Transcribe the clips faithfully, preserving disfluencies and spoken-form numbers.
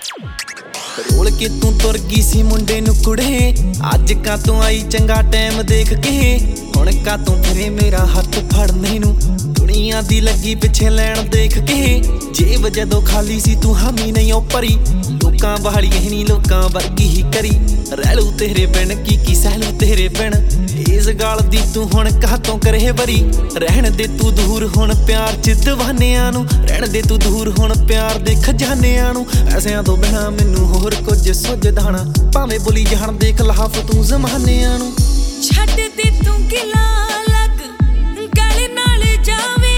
Role के तू तुर गई सी मुंडे नू कुड़े, अज का तू आई चंगा टाइम देख के, हुण का तू फिरे मेरा हथ फड़ने नू, दुनिया दी लगी पिछे लैन देख के। जेब जदों खाली सी तू हामी नहीं ओ भरी, लोकां वाली नहीं लोकां वर्गी ही करी, रैलू तेरे बिन की की सहलू तेरे बिन, इस गाल दी तू हुण कातों करे बरी। रहण दे तू दूर हुण प्यार च दीवानियां नू, रहण दे तू दूर हुण प्यार दे खजानियां नू, पैसिਆਂ ਤੋਂ बिना मैनू होर कुछ सुझदा ना, भावें बोली जाण दे खिलाफ तू ज़मानियां नू। छड्ड दे तू गिला लग गल नाल जावे,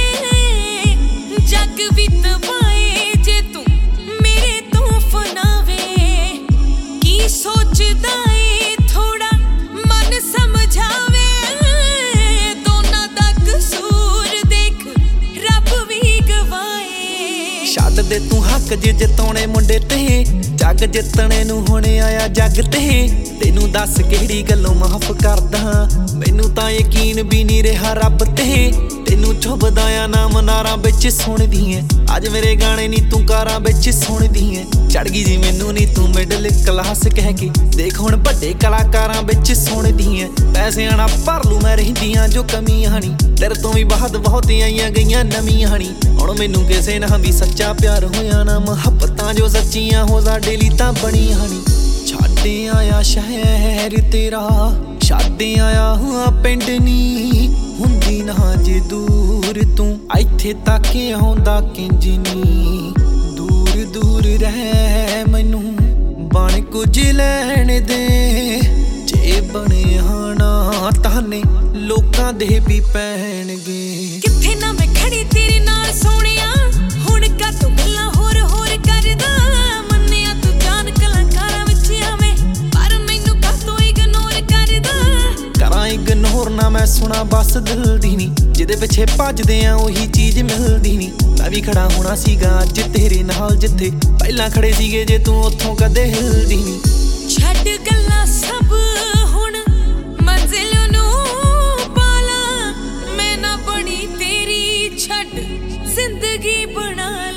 जग भी तबाए जे तू मेरे तो फनावे, की सोचदा ए थोड़ा मन समझावे, दोनां दा कसूर देख रब भी गवाए। छड्ड दे तू हक जे जिताउने मुंडे ते, जग जितने नू हुणे आया जग ते, तेनू दस किहड़ी गल्लों माफ करदा, मैनू तां यकीन भी नहीं रहा रब ते, तेनू चुभदा आ ना मनारां विच सुणदी ऐ, अज मेरे गाने नी तू कारां विच सुणदी ऐ, चढ़ गई जी मैनू नी तू मिडल क्लास कह के, देख हुण वड्डे कलाकारां विच सुणदी ऐ, पैसिਆਂ नाल भर लू मैं रहिंदियां जो कमियां नी, तेरे तो भी बात बहुत आईयां गईयां नवीआं नी, हुण मैनू किसे नाल भी सच्चा प्यार होया ना, मुहब्बतां जो सच्चियां हो साडे लई तां बणीआं नी। छड्ड आया शहर तेरा, छड्ड आया हुआ पिंड नी, हुंदी ना जे दूर तू इत्थे तक आउंदा किंज नी, दूर दूर रह मैनू बण कुछ लैण दे, जे बणिया ना ताने लोकां दे भी पैणगे। कित्थे ना मैं खड़ी तेरे नाल सोहणिया, हुण का तू गल्लां होर होर करदा, मन्निया तू जान कलाकारां विच आवे, पर मैनू कातों इग्नोर करदा। करां इग्नोर ना मैं सुना बस दिल दी नी, जिहदे पिछे भजदे आ ओही चीज मिलदी नी, मैं भी खड़ा होना सीगा अज तेरे नाल जिथे पहिलां खड़े सीगे जे तू उत्थों कदे हिलदी नी। छड्ड गल्लां सब हुण मंजिल नूं पाला, मैं ना बणी तेरी छड्ड जिंदगी बना